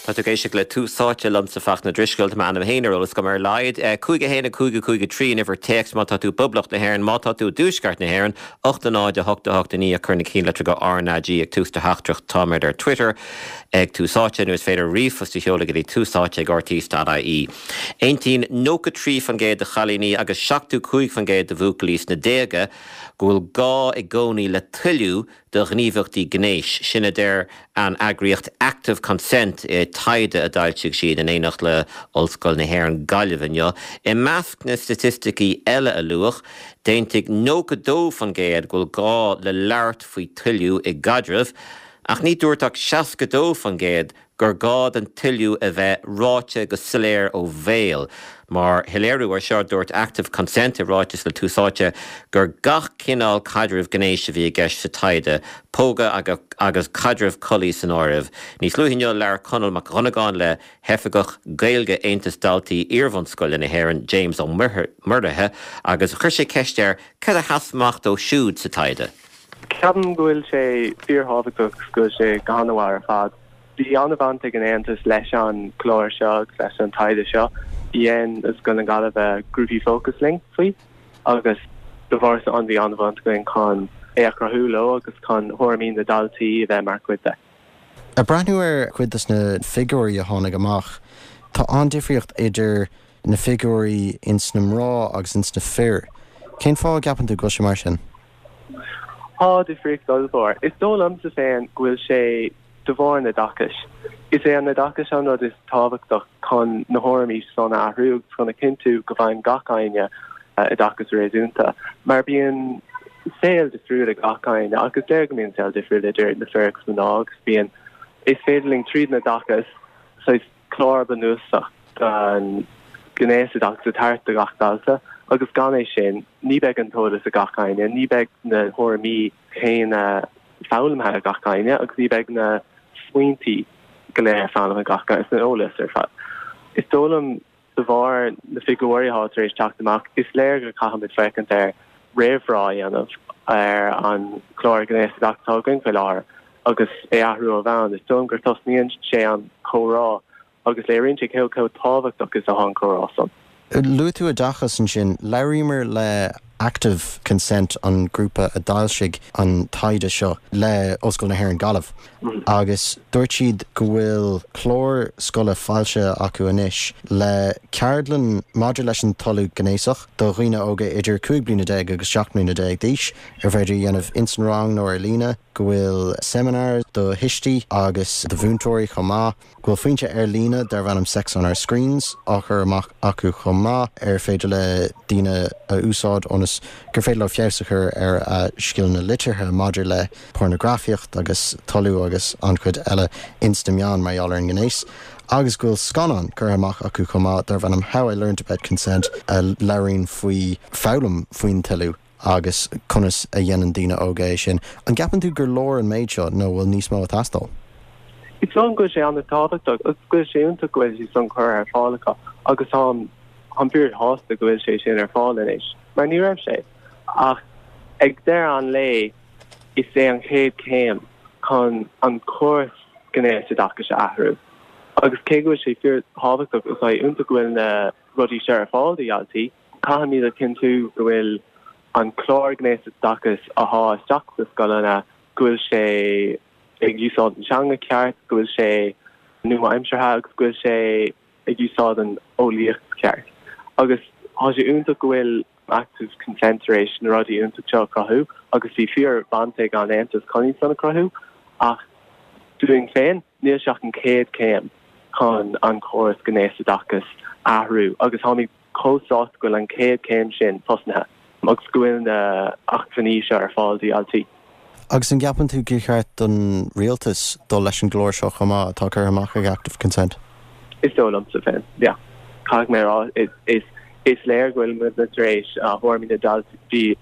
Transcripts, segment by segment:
Tá tú géisi le túsáte lom sa fach na driscoilt me anam héanarólas go mar leid cúige héna cúige trí nifir text má tú bublach na hhéann má tú dúsgart na hhéann 8 8 ní a chuna cín le go RNG ag tústa heachtrach táid ar Twitter ag túsáte nu is féidir riomh fostí heola go dtí túsáte ag ortís.ie. Eintín nóca trí fan géad a chalíní agus 7 fan géad a bhúcalís na déige gohfuil gá ag gcónaí le tuiliú do gníomhachtaí gnéis sinna déir an agriocht active consent taide a dailteigh siad in éanacht le ollscoil na hhéann galibhanne. I measc na statisticí eile a luach, déantaigh 92 fan géad gohfuil gá le leart faoi tuiliú i gadramh, ach ní dúirteach 62 fan géad gur gád an tuiliú a bheith ráite go soléir ó bhéal. Mar hiléirú ar seo dúirt active consent I ráitis le túsáte gur gach cinál cadramh gnéis a bhí gceist sa taide, póga agus cadramh colí san áirimh. Níos luhinneol lear conal mac runnagáin le hefagach gailge Aontas Daltaí Iarmhanscoil na hhéann James Ó Murdathe agus chuir sé ceistear cad a hasmacht ó siúd sa taide. Ceapan gohfuil sé fíorthabhachtach go sé ganhar fad. Bhí anbhaint an Aontas leis an chlóir seo leis an taide seo. Ian is going to get a groupie focus link faoi agus divorce an the anbhaint going con éachrathúló agus con thuirmín na daltaí bheith mar cuide. A breithniúir cuidas na figúirí a tháinig amach, tá andifriocht idir na figúirí ins na mrá agus ins na fear. Cén fá gapan tú go sé mar sin? Difriocht dulbór. Is dólam sa féin ghuiil sé devór na dachas. Is é an na dachas an rud is tábhachtach chun na hórmí son ahrúg chuna cinú go bhain gachaine I dachas réúnta. Mar bíon saoil de friúd a gachaine agus déir go míon saoil de friúd idir na fergus na nágus bíon is féidirling tríd na dachas so is chlár banúsach gan gnéis a dachas a tart a gachdalta agus gan é sin ní beag an tódas a gachaine, ní beag na hórmí chéin fálamthe a gachaine agus ní beag na swaintí goléir fálam a gacha is an ólas ar fad. Is dólam de bhar na figúirí hátaréis teachtamach is léir go caihamid fecant ar réimhrá anmh ar an chlár gnéis a gachtágan go leir agus é ahrú a bhain is dóm gur tosníonn sé an chórá agus léironn sé céil tábhachtach is a hán chórá san. Luú a dachas an sin leirímar le active consent an grúpa a dailsigh an taide seo le oscail na hhéann galamh. Agus dúirt siad go bhfuil chlór scoile fáilte acu inis le ceardlann maidir leis an talú gnéisach do riine óga idir 5 bliana déag agus 7 bliana déag díos ar bhéidir dhéanamh insanrang nó ar lína go bhfuil seminar do histí agus do bhúntóirí chomá go bhfuil faointe ar lína dar bhanam sex on our screens achar amach acu chomá ar féidir le daoine a úsáid ónas gur féidir le fiabhsachar ar a scialna litirthe maidir le pornografíocht agus talú agus an chud eile instamián mar eall ar an gnéis. Agus gohfuil scanan gur amach acu chomá dar bhanam how I learned about consent a leiríonn faoi fálam faoin talú agus conas a dhéanaan daoine óga é sin. An gapan tú gur leir an méid seo nó bhfuil níos mó a tastal? It's on go sé an na tábhachtach agus go sé únta gohfuil sí san chur ar fálacha agus an beard hásta gohfuil sé sin ar fáil inis. Mar ní raibh sé. Ach ag déir an lé is é an chéad céim chun an córas gnéis a dachas a ahrú. Agus cé gohfuil sé fear tábhachtach is únta gohfuil na rudí sé ar fáil díaltaí, caihamí a cinú gohfuil an chlár gnéis a dachas a há isteach sa scoilena gohfuil sé ag úsáid an seanga ceart, gohfuil sé nua aimseartha agus gohfuil sé ag úsáid an ólíocht ceart. Agus há sé únta gohfuil active consent na rudí únta seo crothú, agus bhí fear bantaigh an Aontas coní sanna crothú, ach dúing féin níl seach an céad céim chun an córas gnéis a dachas ahrú, agus tháinig cósáist gohfuil an céad céim sin fosnathe, agus gohfuil na achfaní seo ar fáil díaltaí. Agus an gapan tú gícheart don rialtas dó leis an glóir seo chomá atá chur amach ag active consent? Is dólam sa féin, yeah. Caig mé rá, is léir gohfuil mu na rééis thuirmí na daltaí,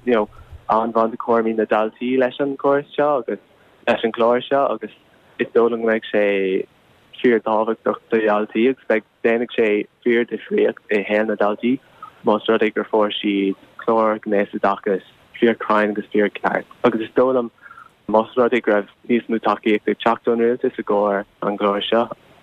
an bhaint chuirmí na daltaí leis an córas seo agus leis an glóir seo agus is dólam meid sé fear tábhachtach do daltaí agus beag déananig sé fear difriocht I héan na daltaí más rud ag gur fór siad chlór gnéis a dachas fear crying agus fear ceart. Agus is dólam más rud ag raibh níos mú takeíocht ag teachtón rialtas a ggóir an glóir seo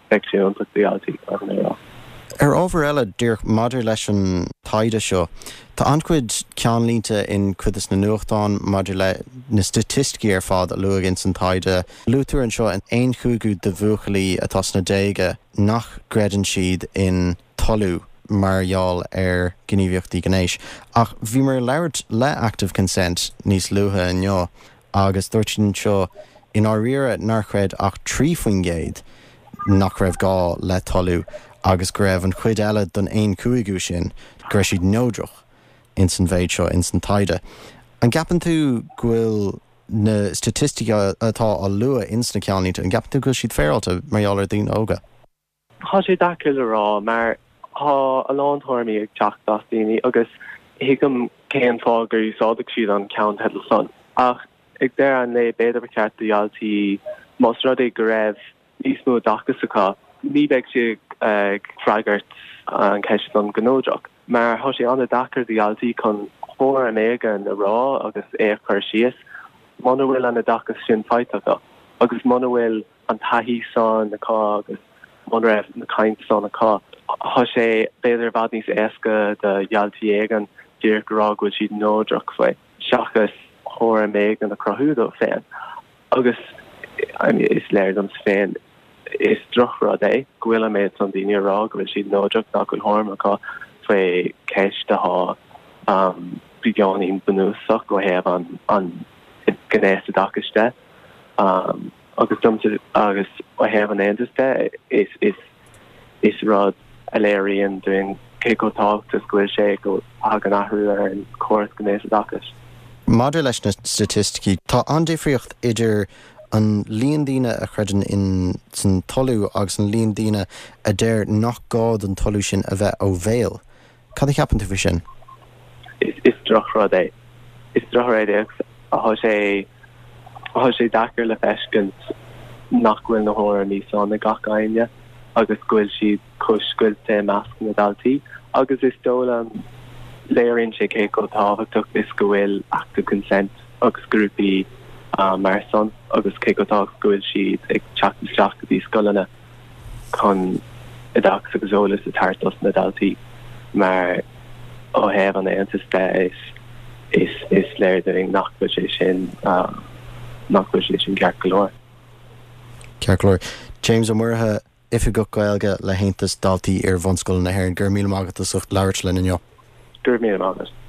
seisiúnta díaltaí an é. Ábhar eile dúr maidir leis an taide seo, tá ancuid ceanlínta in cuidas na nuachtáin maidir le na statisticí ar fád a luag in san taide. Lútar an seo an aon chúgú de bhuachalí atá sna déige nach greidann siad in tolú margheall ar gníomhíochtaí gnéis. Ach bhí mar labhairt le active consent níos luatha inneo, agus dúirt seo in áiríre nach chreid ach trí faoin géad nach raibh gá le tolú, agus go raibh an chuid eile don aon cúigú sin gur siad nódroch in san bhéid seo in san taide. An gapan tú gfuil na statistica atá á lua in sna ceanlínta, an gapan tú gfuil siad féalta margheall ar daoine óga. Tá sé daciil rá mar há a lánthormí ag teach das daoine agus hiigem céan fágur úsáideach siad an count head son. Ach ag déir an le beidir ceart díaltaí más rud é go raibh níos mó dachas aá. Ní beag si ag freigart an ceist an gnóideach. Mar há sé anna dachar díaltaí chun chóir an éige an rá agus é chuir sios, mana bhfuil anna dachas sin feitacha, agus mana bhfuil an taithí san na cá agus mana raibh na caint san na cá. Há sé beidir bhd níos éasca de díaltaí éigean dír gorá go siad nóideach foioi seachas chóir an méid an na crothúdó féin. Agus is léir an féin is drochra é gohfuil méid san daoine rá go bhfuil siad nóideach nach go thormachá foioi ceist a há brigáín bunúsach go héamh an gnéis a dacaiste. Agus dumte agus ó héamh an éantaiste is rud a léiríonn doing cécotáachtas gohfuil sé go agan ahrú ar an córas gnéis a dachas. Maidir leis na statisticí, tá an-difriocht idir an líon daoine a chreideann in san tolú agus an líon daoine a déir nach gád an tolú sin a bheith ó bhéal. Cad ceapan tú bhí sin? Is drochra é. Is drochra é a há sé dachar le feiscint nach bhfuil na hóir níos an na gach aine agus gfuil siad coscuil té measc na daltaí, agus is dóla léironn sé céco táhachtach is go bhfuil active consent agus grúpaí mar son agus cécotáach gohfuil siad ag teachtasteach go dtí scolanna chun isteach agus eolas a tartas na daltaí, mar ó héamh an éantaiste is léiring nach bhfuil sé sin ceart go leor. Ceart go leor. James O'Muirtha, if go gailge le héantas daltaí ar bhanscoil na hÉireann, gur míle mágat a sucht labhairt linn inneo. Gur míle mágat.